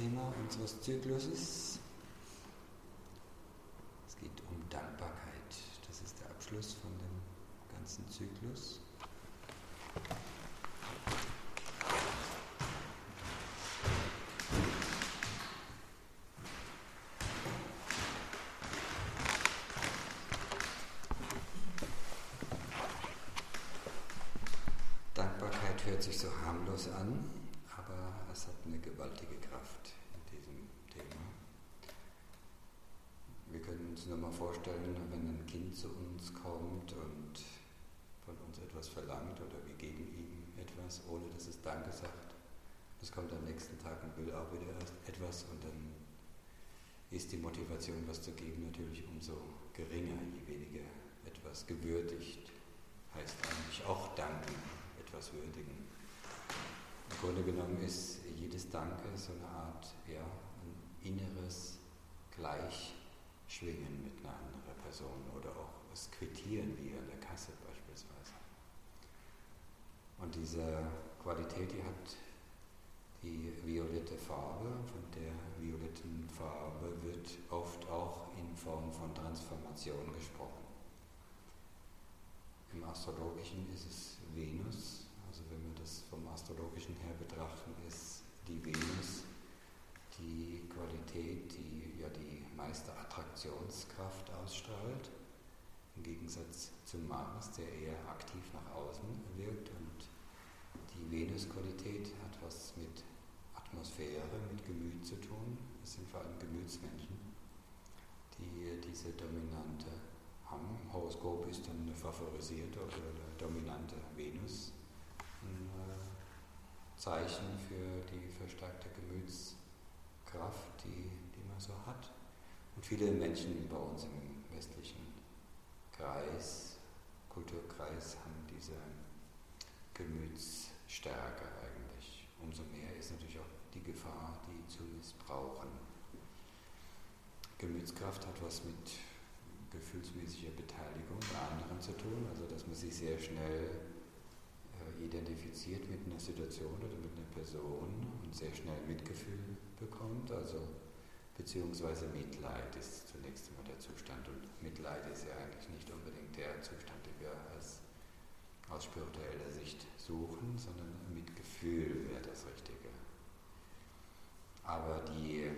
Thema unseres Zykluses. Es geht um Dankbarkeit. Das ist der Abschluss von dem ganzen Zyklus. Dankbarkeit hört sich so harmlos an, aber es hat eine gewaltige Kraft in diesem Thema. Wir können uns nur mal vorstellen, wenn ein Kind zu uns kommt und von uns etwas verlangt oder wir geben ihm etwas, ohne dass es Danke sagt. Es kommt am nächsten Tag und will auch wieder etwas und dann ist die Motivation, was zu geben, natürlich umso geringer, je weniger etwas gewürdigt. Heißt eigentlich auch danken, etwas würdigen. Im Grunde genommen ist jedes Danke so eine Art, ein inneres Gleichschwingen mit einer anderen Person oder auch das Quittieren wie an der Kasse beispielsweise. Und diese Qualität, die hat die violette Farbe. Von der violetten Farbe wird oft auch in Form von Transformation gesprochen. Im Astrologischen ist es Venus. Also wenn wir das vom Astrologischen her betrachten, ist die Venus die Qualität, die ja die meiste Attraktionskraft ausstrahlt, im Gegensatz zum Mars, der eher aktiv nach außen wirkt. Und die Venus-Qualität hat was mit Atmosphäre, mit Gemüt zu tun. Es sind vor allem Gemütsmenschen, die diese dominante haben. Im Horoskop ist dann eine favorisierte oder eine dominante Venus ein Zeichen für die verstärkte Gemütskraft, die man so hat. Und viele Menschen bei uns im westlichen Kreis, Kulturkreis, haben diese Gemütsstärke eigentlich. Umso mehr ist natürlich auch die Gefahr, die zu missbrauchen. Gemütskraft hat was mit gefühlsmäßiger Beteiligung bei anderen zu tun, also dass man sich sehr schnell identifiziert mit einer Situation oder mit einer Person und sehr schnell Mitgefühl bekommt, also beziehungsweise Mitleid ist zunächst einmal der Zustand und Mitleid ist ja eigentlich nicht unbedingt der Zustand, den wir aus spiritueller Sicht suchen, sondern Mitgefühl wäre das Richtige. Aber die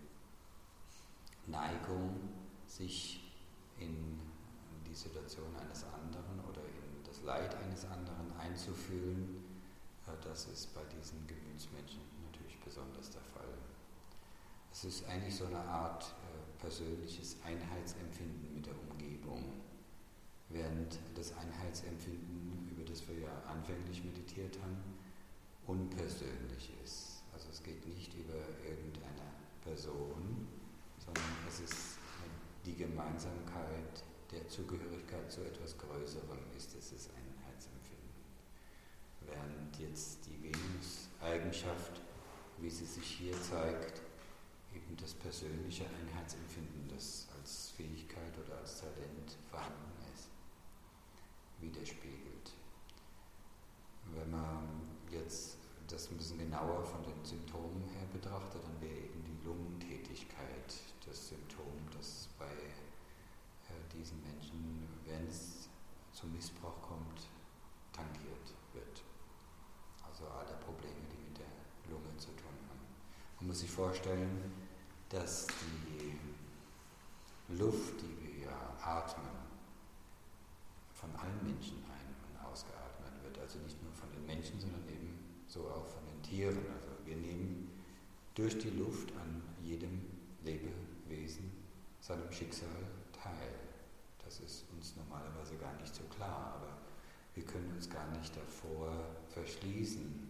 Neigung, sich in die Situation eines anderen oder in das Leid eines anderen einzufühlen, das ist bei diesen Gemütsmenschen natürlich besonders der Fall. Es ist eigentlich so eine Art persönliches Einheitsempfinden mit der Umgebung, während das Einheitsempfinden, über das wir ja anfänglich meditiert haben, unpersönlich ist. Also es geht nicht über irgendeine Person, sondern es ist die Gemeinsamkeit der Zugehörigkeit zu etwas Größerem ist dieses Einheitsempfinden. Während jetzt die Venus-Eigenschaft, wie sie sich hier zeigt, eben das persönliche Einheitsempfinden, das als Fähigkeit oder als Talent vorhanden ist, widerspiegelt. Wenn man jetzt das ein bisschen genauer von den Symptomen her betrachtet, dann wäre eben die Lungentätigkeit das Symptom, das bei diesen Menschen, wenn es zum Missbrauch kommt, tangiert wird. Also alle Probleme, die mit der Lunge zu tun haben. Man muss sich vorstellen, dass die Luft, die wir atmen, von allen Menschen ein- und ausgeatmet wird. Also nicht nur von den Menschen, sondern eben so auch von den Tieren. Also wir nehmen durch die Luft an jedem Lebewesen seinem Schicksal teil. Das ist uns normalerweise gar nicht so klar, aber wir können uns gar nicht davor verschließen,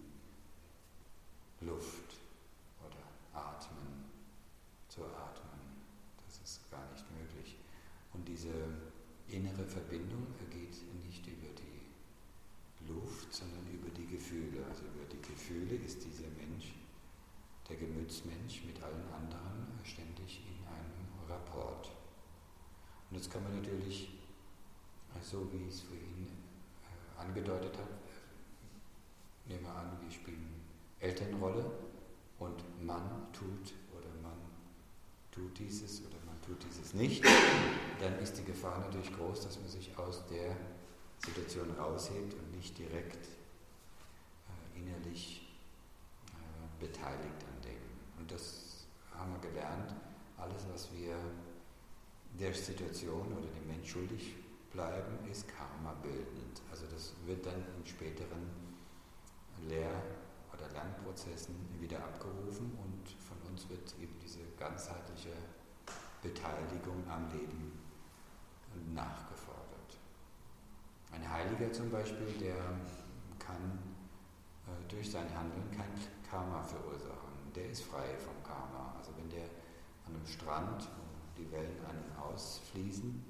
Luft oder Atmen zu atmen. Das ist gar nicht möglich. Und diese innere Verbindung ergeht nicht über die Luft, sondern über die Gefühle. Also über die Gefühle ist dieser Mensch, der Gemütsmensch, mit allen anderen ständig in einem Rapport. Und jetzt kann man natürlich, so wie ich es vorhin angedeutet habe, nehmen wir an, wir spielen Elternrolle und man tut oder man tut dieses oder man tut dieses nicht, dann ist die Gefahr natürlich groß, dass man sich aus der Situation raushebt und nicht direkt innerlich beteiligt an dem. Und das haben wir gelernt, alles, was wir der Situation oder dem Mensch schuldig bleiben, ist karma-bildend. Also das wird dann in späteren Lehr- oder Lernprozessen wieder abgerufen und von uns wird eben diese ganzheitliche Beteiligung am Leben nachgefordert. Ein Heiliger zum Beispiel, der kann durch sein Handeln kein Karma verursachen. Der ist frei vom Karma. Also wenn der an einem Strand, wo die Wellen an und ausfließen,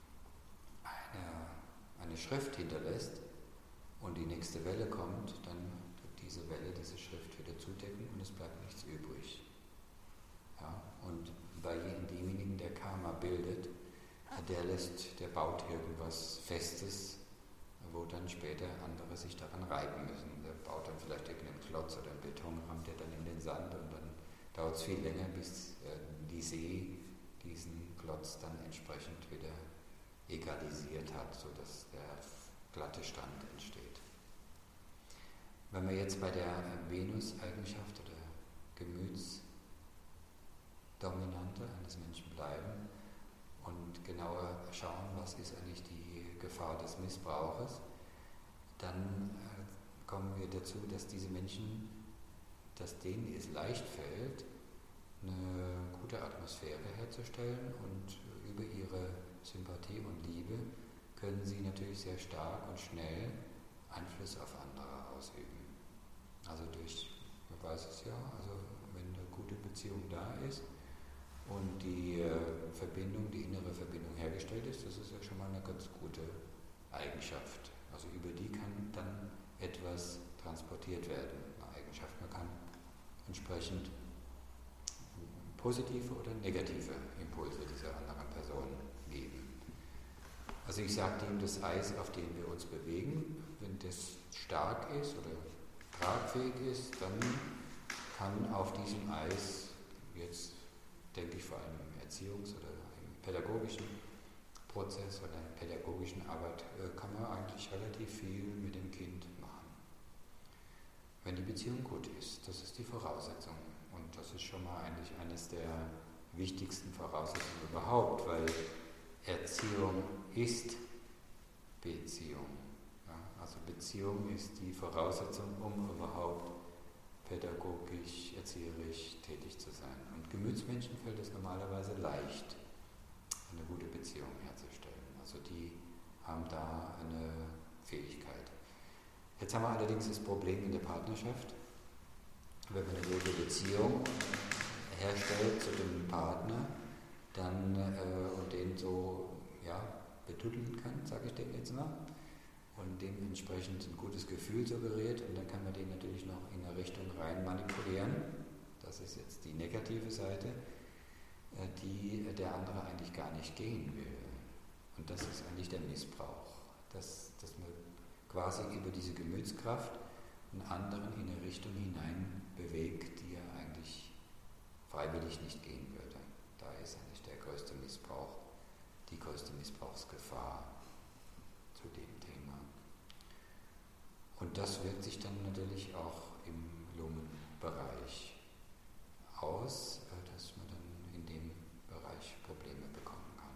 eine Schrift hinterlässt und die nächste Welle kommt, dann wird diese Welle diese Schrift wieder zudecken und es bleibt nichts übrig. Ja? Und bei demjenigen, der Karma bildet, der baut irgendwas Festes, wo dann später andere sich daran reiben müssen. Der baut dann vielleicht irgendeinen Klotz oder einen Betonrahmen, der dann in den Sand und dann dauert es viel länger, bis die See diesen Klotz dann entsprechend wieder egalisiert hat, sodass der glatte Strand entsteht. Wenn wir jetzt bei der Venus-Eigenschaft oder Gemütsdominante eines Menschen bleiben und genauer schauen, was ist eigentlich die Gefahr des Missbrauches, dann kommen wir dazu, dass diese Menschen, dass denen es leicht fällt, eine gute Atmosphäre herzustellen und über ihre Sympathie und Liebe können sie natürlich sehr stark und schnell Einfluss auf andere ausüben. Also man weiß es ja, also wenn eine gute Beziehung da ist und die innere Verbindung hergestellt ist, das ist ja schon mal eine ganz gute Eigenschaft. Also über die kann dann etwas transportiert werden, eine Eigenschaft. Man kann entsprechend positive oder negative Impulse dieser anderen Person geben. Also ich sagte ihm, das Eis, auf dem wir uns bewegen, wenn das stark ist oder tragfähig ist, dann kann auf diesem Eis, jetzt denke ich vor allem im Erziehungs- oder im pädagogischen Prozess oder in der pädagogischen Arbeit, kann man eigentlich relativ viel mit dem Kind machen. Wenn die Beziehung gut ist, das ist die Voraussetzung. Und das ist schon mal eigentlich eines der wichtigsten Voraussetzungen überhaupt, weil Erziehung ist Beziehung. Ja, also Beziehung ist die Voraussetzung, um überhaupt pädagogisch, erzieherisch tätig zu sein. Und Gemütsmenschen fällt es normalerweise leicht, eine gute Beziehung herzustellen. Also die haben da eine Fähigkeit. Jetzt haben wir allerdings das Problem in der Partnerschaft. Wenn man eine gute Beziehung herstellt zu dem Partner, dann und den so betuddeln kann, sage ich dem jetzt mal, und dementsprechend ein gutes Gefühl suggeriert und dann kann man den natürlich noch in eine Richtung rein manipulieren. Das ist jetzt die negative Seite, die der andere eigentlich gar nicht gehen will. Und das ist eigentlich der Missbrauch, dass man quasi über diese Gemütskraft einen anderen in eine Richtung hinein bewegt, die er eigentlich freiwillig nicht gehen würde. Da ist eigentlich der größte Missbrauch, die größte Missbrauchsgefahr zu dem Thema. Und das wirkt sich dann natürlich auch im Lungenbereich aus, dass man dann in dem Bereich Probleme bekommen kann.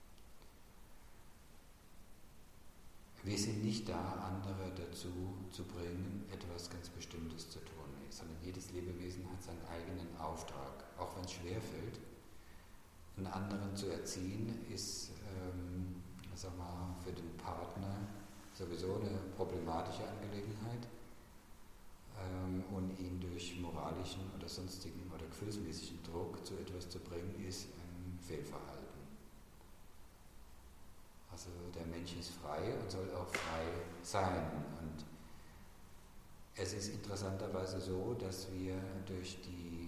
Wir sind nicht da, andere dazu zu bringen, etwas ganz Bestimmtes zu tun, sondern jedes Lebewesen hat seinen eigenen Auftrag. Auch wenn es schwerfällt, einen anderen zu erziehen, ist für den Partner sowieso eine problematische Angelegenheit und ihn durch moralischen oder sonstigen oder gefühlsmäßigen Druck zu etwas zu bringen, ist ein Fehlverhalten. Also der Mensch ist frei und soll auch frei sein. Und es ist interessanterweise so, dass wir durch die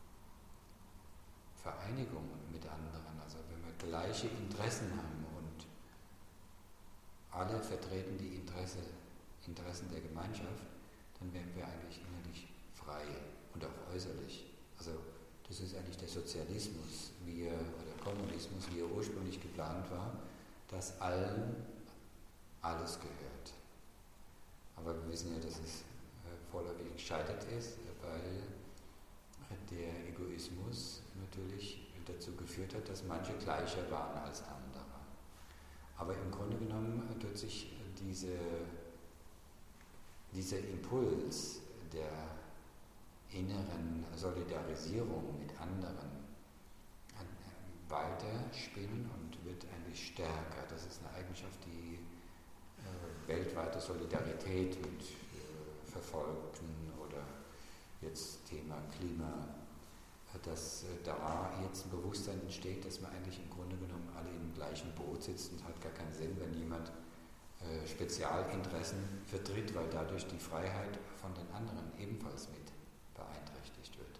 Vereinigung mit anderen, also wenn wir gleiche Interessen haben und alle vertreten die Interessen der Gemeinschaft, dann werden wir eigentlich innerlich frei und auch äußerlich. Also das ist eigentlich der Sozialismus, oder Kommunismus, wie er ursprünglich geplant war, dass allen alles gehört. Aber wir wissen ja, dass es vorläufig gescheitert ist, weil der Egoismus natürlich dazu geführt hat, dass manche gleicher waren als andere. Aber im Grunde genommen tut sich dieser Impuls der inneren Solidarisierung mit anderen weiter spinnen und wird eigentlich stärker. Das ist eine Eigenschaft, die weltweite Solidarität mit Verfolgten oder jetzt Thema Klima, dass da jetzt ein Bewusstsein entsteht, dass man eigentlich im Grunde genommen alle im gleichen Boot sitzt und hat gar keinen Sinn, wenn jemand Spezialinteressen vertritt, weil dadurch die Freiheit von den anderen ebenfalls mit beeinträchtigt wird.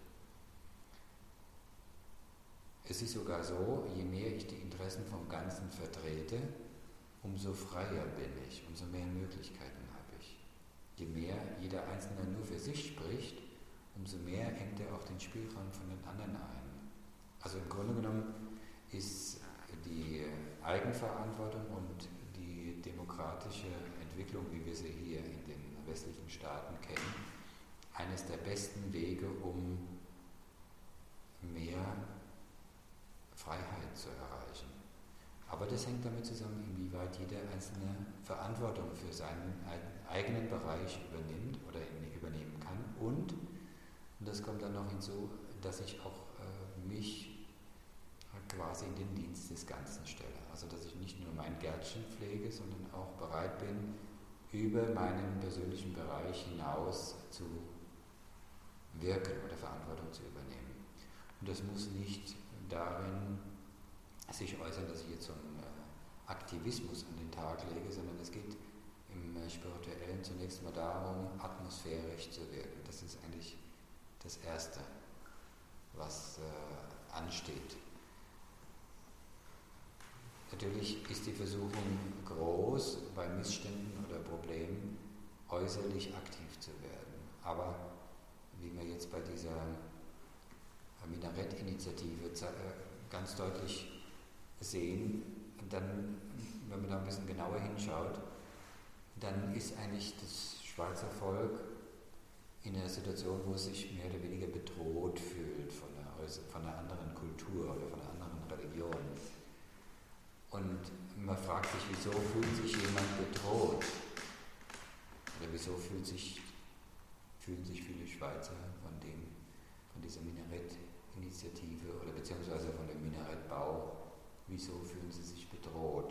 Es ist sogar so, je mehr ich die Interessen vom Ganzen vertrete, umso freier bin ich, umso mehr Möglichkeiten habe ich. Je mehr jeder Einzelne nur für sich spricht, umso mehr engt er auch den Spielraum von den anderen ein. Also im Grunde genommen ist die Eigenverantwortung und die demokratische Entwicklung, wie wir sie hier in den westlichen Staaten kennen, eines der besten Wege, um mehr Freiheit zu erreichen. Aber das hängt damit zusammen, inwieweit jeder Einzelne Verantwortung für seinen eigenen Bereich übernimmt oder übernehmen kann. Und das kommt dann noch hinzu, dass ich auch mich quasi in den Dienst des Ganzen stelle. Also dass ich nicht nur mein Gärtchen pflege, sondern auch bereit bin, über meinen persönlichen Bereich hinaus zu wirken oder Verantwortung zu übernehmen. Und das muss nicht darin sich äußern, dass ich jetzt so einen Aktivismus an den Tag lege, sondern es geht im Spirituellen zunächst mal darum, atmosphärisch zu wirken. Das ist eigentlich das Erste, was ansteht. Natürlich ist die Versuchung groß, bei Missständen oder Problemen äußerlich aktiv zu werden. Aber wie wir jetzt bei dieser Minarett-Initiative ganz deutlich sehen, dann, wenn man da ein bisschen genauer hinschaut, dann ist eigentlich das Schweizer Volk in einer Situation, wo es sich mehr oder weniger bedroht fühlt von einer anderen Kultur oder von einer anderen Religion. Und man fragt sich, wieso fühlt sich jemand bedroht? Oder wieso fühlen sich viele Schweizer von dieser Minarett-Initiative oder beziehungsweise von dem Minarettbau, wieso fühlen sie sich bedroht?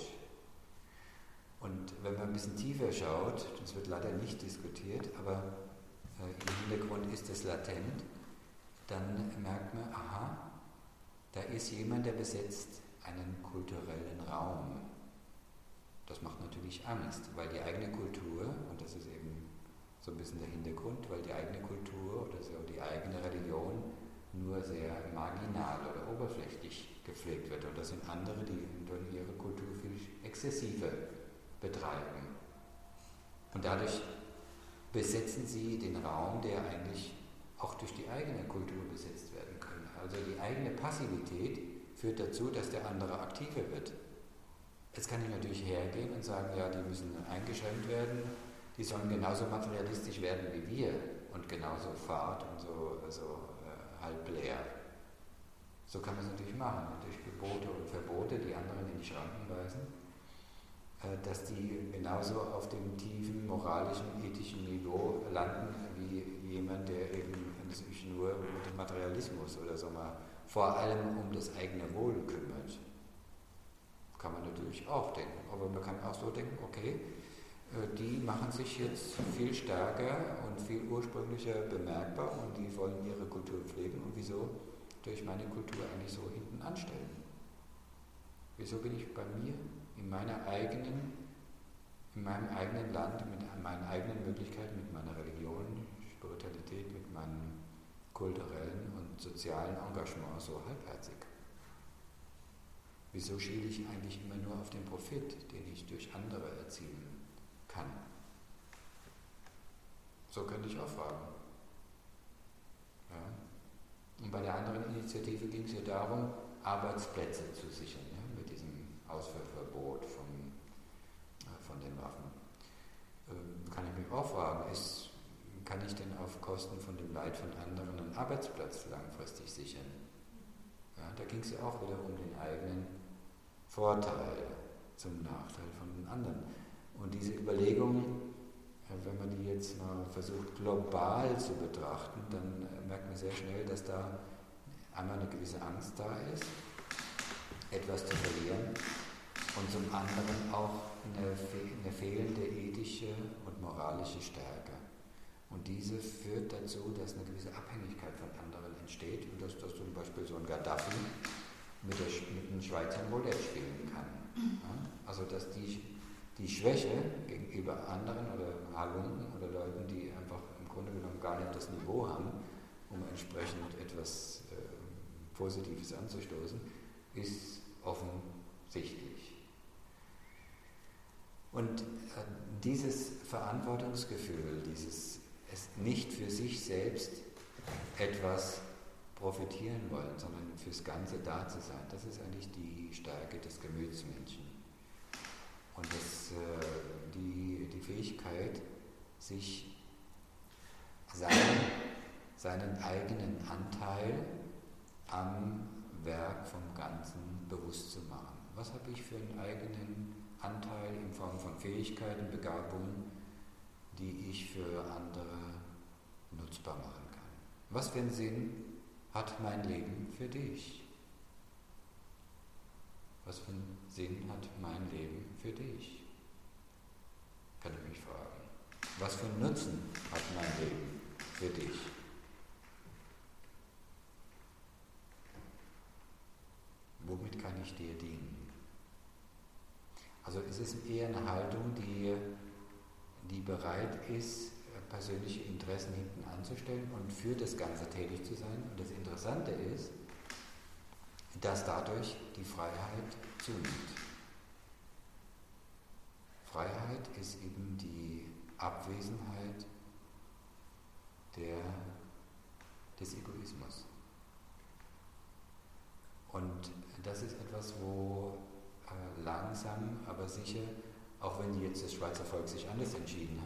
Und wenn man ein bisschen tiefer schaut, das wird leider nicht diskutiert, aber im Hintergrund ist es latent, dann merkt man, aha, da ist jemand, der besetzt einen kulturellen Raum. Das macht natürlich Angst, weil die eigene Kultur, und das ist eben so ein bisschen der Hintergrund, weil die eigene Kultur oder so die eigene Religion nur sehr marginal oder oberflächlich gepflegt wird. Und das sind andere, die ihre Kultur viel exzessiver betreiben. Und dadurch besetzen sie den Raum, der eigentlich auch durch die eigene Kultur besetzt werden kann. Also die eigene Passivität führt dazu, dass der andere aktiver wird. Jetzt kann ich natürlich hergehen und sagen, ja, die müssen eingeschränkt werden, die sollen genauso materialistisch werden wie wir und genauso fad und so halb leer. So kann man es natürlich machen, durch Gebote und Verbote, die anderen in die Schranken weisen, dass die genauso auf dem tiefen moralischen, ethischen Niveau landen wie jemand, der eben sich nur mit dem Materialismus oder so mal vor allem um das eigene Wohl kümmert. Kann man natürlich auch denken, aber man kann auch so denken, okay, die machen sich jetzt viel stärker und viel ursprünglicher bemerkbar und die wollen ihre Kultur pflegen und wieso durch meine Kultur eigentlich so hinten anstellen? Wieso bin ich bei mir in meinem eigenen Land, mit meinen eigenen Möglichkeiten, mit meiner Religion, Spiritualität, mit meinem kulturellen und sozialen Engagement so halbherzig? Wieso schiele ich eigentlich immer nur auf den Profit, den ich durch andere erzielen kann? So könnte ich auch fragen. Ja? Und bei der anderen Initiative ging es ja darum, Arbeitsplätze zu sichern, ja, mit diesem Ausfuhrverbot von den Waffen. Kann ich mich auch fragen, kann ich denn auf Kosten von dem Leid von anderen einen Arbeitsplatz langfristig sichern? Ja, da ging es ja auch wieder um den eigenen Vorteil zum Nachteil von den anderen. Und diese Überlegungen, wenn man die jetzt mal versucht global zu betrachten, dann merkt man sehr schnell, dass da einmal eine gewisse Angst da ist, etwas zu verlieren, und zum anderen auch eine fehlende ethische und moralische Stärke. Und diese führt dazu, dass eine gewisse Abhängigkeit von anderen entsteht und dass zum Beispiel so ein Gaddafi mit einem Schweizer Roulette spielen kann. Ja? Also dass die Schwäche gegenüber anderen oder Halunken oder Leuten, die einfach im Grunde genommen gar nicht das Niveau haben, um entsprechend etwas Positives anzustoßen, ist offensichtlich. Und dieses Verantwortungsgefühl, dieses es nicht für sich selbst etwas profitieren wollen, sondern fürs Ganze da zu sein, das ist eigentlich die Stärke des Gemütsmenschen. Und die Fähigkeit, sich seinen eigenen Anteil am Werk vom Ganzen bewusst zu machen. Was habe ich für einen eigenen Anteil in Form von Fähigkeiten, Begabungen, die ich für andere nutzbar machen kann? Was für einen Sinn hat mein Leben für dich? Was für einen Sinn hat mein Leben für dich? Kann ich mich fragen. Was für einen Nutzen hat mein Leben für dich? Womit kann ich dir dienen? Also es ist eher eine Haltung, die bereit ist, persönliche Interessen hinten anzustellen und für das Ganze tätig zu sein. Und das Interessante ist, dass dadurch die Freiheit zunimmt. Freiheit ist eben die Abwesenheit des Egoismus. Und das ist etwas, wo langsam, aber sicher, auch wenn jetzt das Schweizer Volk sich anders entschieden